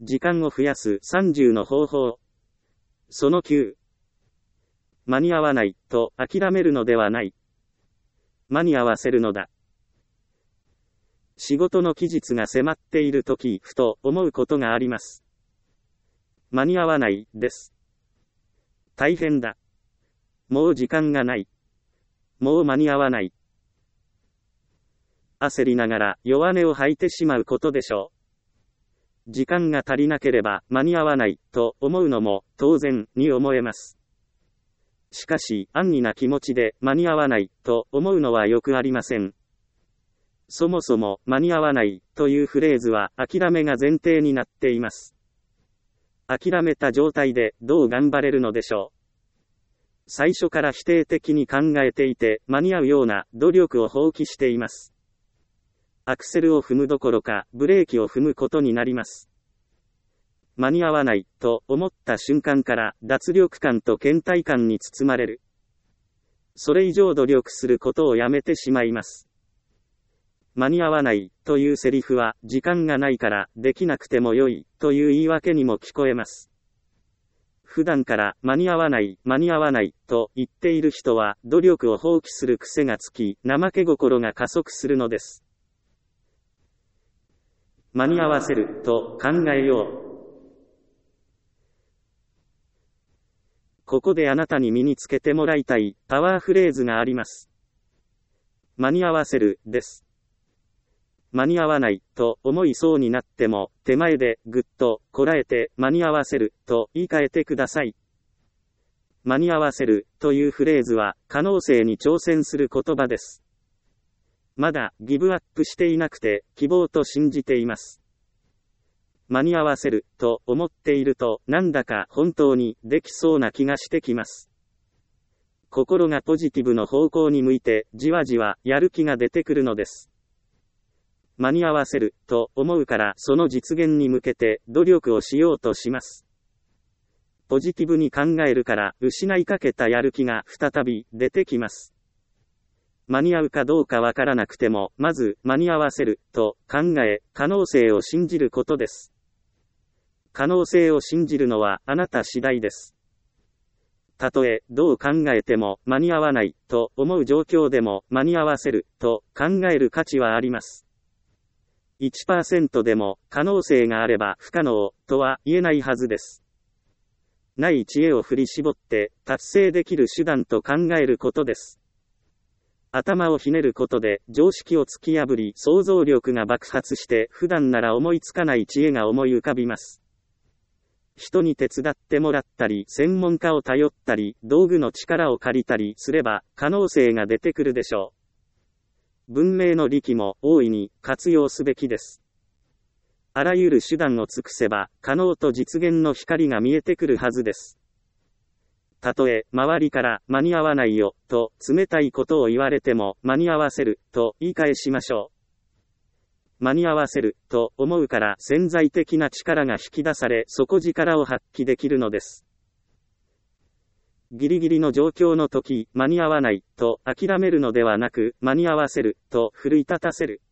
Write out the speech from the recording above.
時間を増やす30の方法。その9。間に合わないと諦めるのではない。間に合わせるのだ。仕事の期日が迫っているとき、ふと思うことがあります。間に合わないです。大変だ。もう時間がない。もう間に合わない。焦りながら弱音を吐いてしまうことでしょう。時間が足りなければ間に合わないと思うのも当然に思えます。しかし安易な気持ちで間に合わないと思うのはよくありません。そもそも間に合わないというフレーズは諦めが前提になっています。諦めた状態でどう頑張れるのでしょう。最初から否定的に考えていて間に合うような努力を放棄しています。アクセルを踏むどころかブレーキを踏むことになります。間に合わないと思った瞬間から脱力感と倦怠感に包まれる。それ以上努力することをやめてしまいます。間に合わないというセリフは時間がないからできなくても良いという言い訳にも聞こえます。普段から間に合わないと言っている人は努力を放棄する癖がつき、怠け心が加速するのです。間に合わせると考えよう。ここであなたに身につけてもらいたいパワーフレーズがあります。間に合わせるです。間に合わないと思いそうになっても手前でぐっとこらえて間に合わせると言い換えてください。間に合わせるというフレーズは可能性に挑戦する言葉です。まだギブアップしていなくて希望と信じています。間に合わせると思っているとなんだか本当にできそうな気がしてきます。心がポジティブの方向に向いてじわじわやる気が出てくるのです。間に合わせると思うからその実現に向けて努力をしようとします。ポジティブに考えるから失いかけたやる気が再び出てきます。間に合うかどうかわからなくてもまず間に合わせると考え可能性を信じることです。可能性を信じるのはあなた次第です。たとえどう考えても間に合わないと思う状況でも間に合わせると考える価値はあります。1% でも可能性があれば不可能とは言えないはずです。ない知恵を振り絞って達成できる手段と考えることです。頭をひねることで常識を突き破り想像力が爆発して普段なら思いつかない知恵が思い浮かびます。人に手伝ってもらったり専門家を頼ったり道具の力を借りたりすれば可能性が出てくるでしょう。文明の利器も大いに活用すべきです。あらゆる手段を尽くせば可能と実現の光が見えてくるはずです。たとえ周りから間に合わないよと冷たいことを言われても間に合わせると言い返しましょう。間に合わせると思うから潜在的な力が引き出され底力を発揮できるのです。ギリギリの状況の時、間に合わないと諦めるのではなく間に合わせると奮い立たせる。